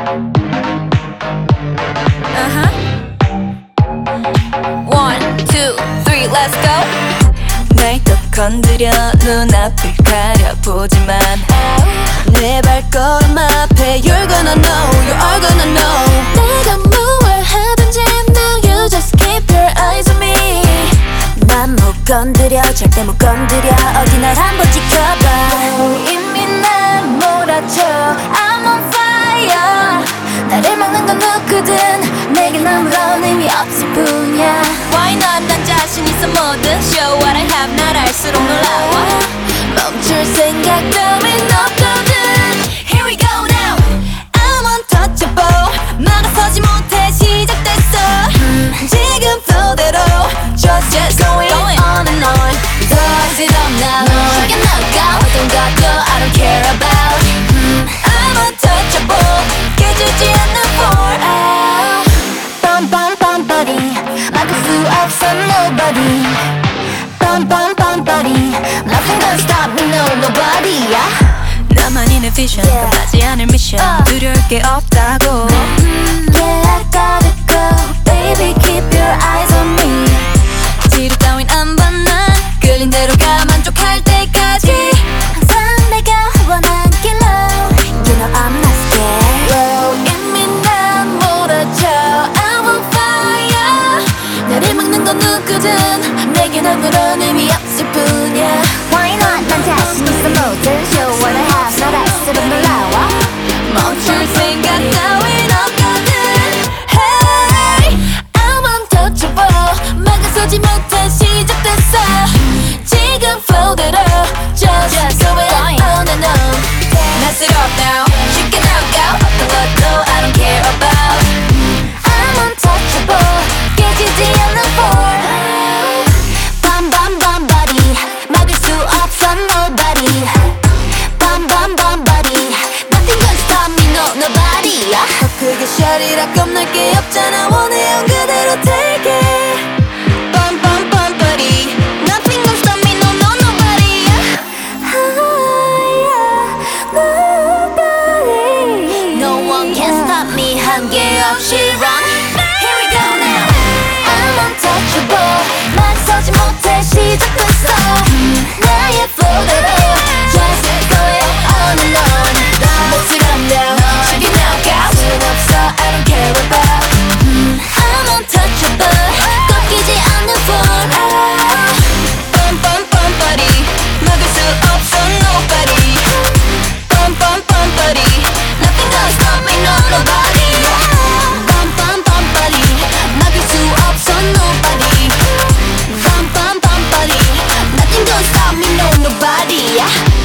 Uh-huh. 1, 2, 3, let's go. 날 또 건드려 눈앞을 가려보지만 내 발걸음 앞에 You're gonna know, you are gonna know. 내가 뭘 하든지 now you just keep your eyes on me. 난 못 건드려 절대 못 건드려 어디 날 한번 지켜봐. 이미 난 몰아쳐 I'm on fire. 나를 막는 건 누구든 내겐 아무런 의미 없을 뿐이야. Why not 난 자신 있어 뭐든 Show what I have 날 알수록 놀라워. 멈출 생각 따윈 없거든. Here we go now. I'm untouchable. 막아서지 못해 시작됐어. 지금 flow대로 Just going on and on. Does it up now. 너에게 나가 어떤 것도 I don't care about. I'm untouchable. 깨지지 않는 for out. Bum bum bum body 막을 수 없어 nobody. Bum bum bum body Nothing gonna stop me no nobody yeah. 나만이 내 vision 끝나지 않을 mission 두려울 게 없다고. Yeah I gotta go baby keep your eyes on me. 지루 따윈 안 봐 난 끌린 대로 가 만족할 때까지. 항상 내가 원한 길로 You know I'm not scared. Low 이미 난 몰아쳐 I'm on fire. 나를 막는 건 누구든 내겐 아무런 의미 없을 뿐이야. Why not 난 자신 있어 뭐든 Show what I have 날 알수록 놀라워. 멈출 생각 따윈 없거든. Hey I'm untouchable. 막아서지 못해 시작됐어. 지금 flow대로 Just going on and on. Mess it up now. 쉽게 나가 어떤 것도 I don't care about. I'm untouchable. 깨지지 않는 for. Bum bum bum body 막을 수 없어 nobody. Bum bum bum body Nothing gonna stop me no nobody. 더 크게 셔리라 겁날 게 없잖아. 원해요 그대로 take it. Bum bum bum body Nothing gonna stop me no no nobody. Nobody. No one can stop me 한계 없이 run. Here we go now. I'm untouchable. 막서지 못해 시작됐어. 나의 flow대로 Just going on and on. 몫을 안 down 쉽게 나가 순 없어 I don't care about. I'm untouchable. 꺾이지 않는 for out. Bum bum bum body 막을 수 없어 nobody. Bum bum bum body Nothing gonna stop me no nobody. Bum bum bum body 막을 수 없어 nobody. Bum bum bum body Nothing gonna stop me no nobody.